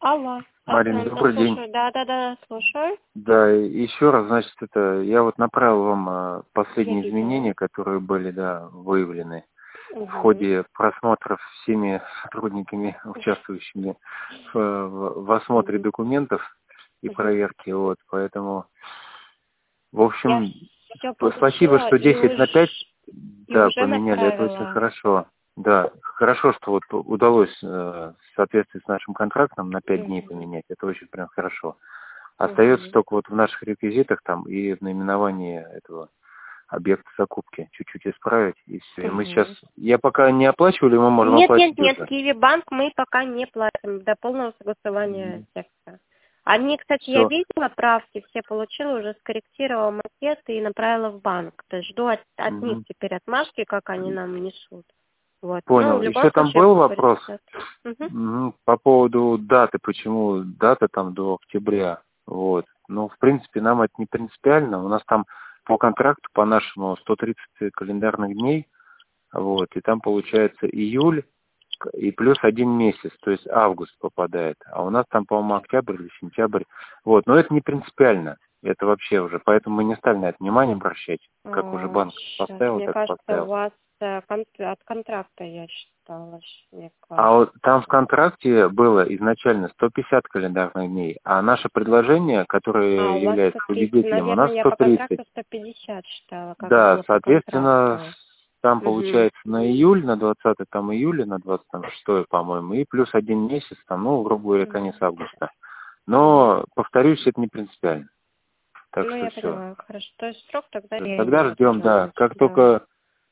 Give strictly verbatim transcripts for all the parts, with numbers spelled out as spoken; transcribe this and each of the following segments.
Алло. Марина, Ага, да, добрый день. слушаю. Да, да, да, слушаю. Да, еще раз, значит, это я вот направил вам э, Я последние видела. изменения, которые были, да, выявлены в Угу. ходе просмотров всеми сотрудниками, участвующими в, в- в осмотре Угу. документов и Угу. проверке, вот, поэтому, в Я общем, все п- спасибо, получила что и десять на пять, уж и да, уже поменяли, это очень направила. хорошо. Да, хорошо, что вот удалось э, в соответствии с нашим контрактом на пять дней Угу. поменять, это очень прям хорошо. Остается Угу. только вот в наших реквизитах там и в наименовании этого объекта закупки чуть-чуть исправить, и все. И мы сейчас, Угу. я пока не оплачивали, мы можем Нет, нет, оплачивать нет, уже. Киви Банк мы пока не платим до полного согласования текста. Они, кстати, я Все. видела правки, все получила, уже скорректировала макеты и направила в банк. То есть жду от, от них теперь отмашки, как они нам внесут. Вот. Ну, в Понял. любом Еще там случае, был как говорится, вопрос сейчас. Угу. м, по поводу даты, почему дата там до октября. Вот. Ну, в принципе, нам это не принципиально. У нас там по контракту, по нашему, сто тридцать календарных дней, вот, и там получается июль, и плюс один месяц, то есть август попадает. А у нас там, по-моему, октябрь или сентябрь. Вот, но это не принципиально. Это вообще уже, поэтому мы не стали на это внимание обращать. Как уже банк Сейчас, поставил, мне так кажется, у поставил. вас э, кон- от контракта я считала, мне А кажется. вот там в контракте было изначально сто пятьдесят календарных дней, а наше предложение, А, которое у вас является сто тридцать, победителем, у наверное, нас я сто по тридцать. контракту сто пятьдесят считала, как Да, было по соответственно, контракту. там Угу. получается на июль, на двадцатое там июля, на двадцать шестое, по-моему, и плюс один месяц, там, ну, грубо говоря, конец августа. Угу. Но, повторюсь, это не принципиально. Так Ну, что я все. поняла. Хорошо. То есть срок тогда я Тогда имею ждем, да. возможность, Как да. только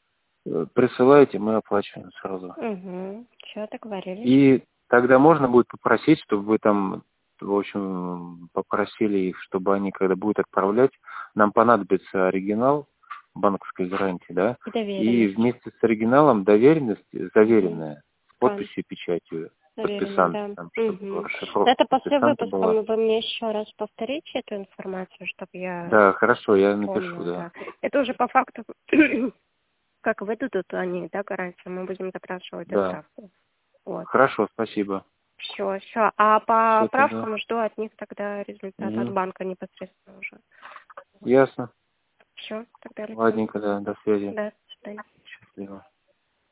э, присылаете, мы оплачиваем сразу. Угу. Все, договорились. И тогда можно будет попросить, чтобы вы там, в общем, попросили их, чтобы они, когда будут отправлять, нам понадобится оригинал банковской гарантии, да, И и доверенность. вместе с оригиналом доверенность Угу. заверенная, с Скан. подписью и печатью Доверенность, подписанта, да. там, чтобы Угу. расшифровка Это после подписанта выпуска была. вы мне еще раз повторите эту информацию, чтобы я Да, хорошо, я напишу, помнила, да. да. Это уже по факту, как выдадут они, да, гарантию, мы будем запрашивать Да. отправку. Вот. Хорошо, спасибо. Все, все. А по Все тогда. правкам жду от них тогда результат от Угу. банка непосредственно уже. Вот. Ясно. Все, тогда, Александр. Ладненько, да, до связи. Да, до свидания. Счастливо.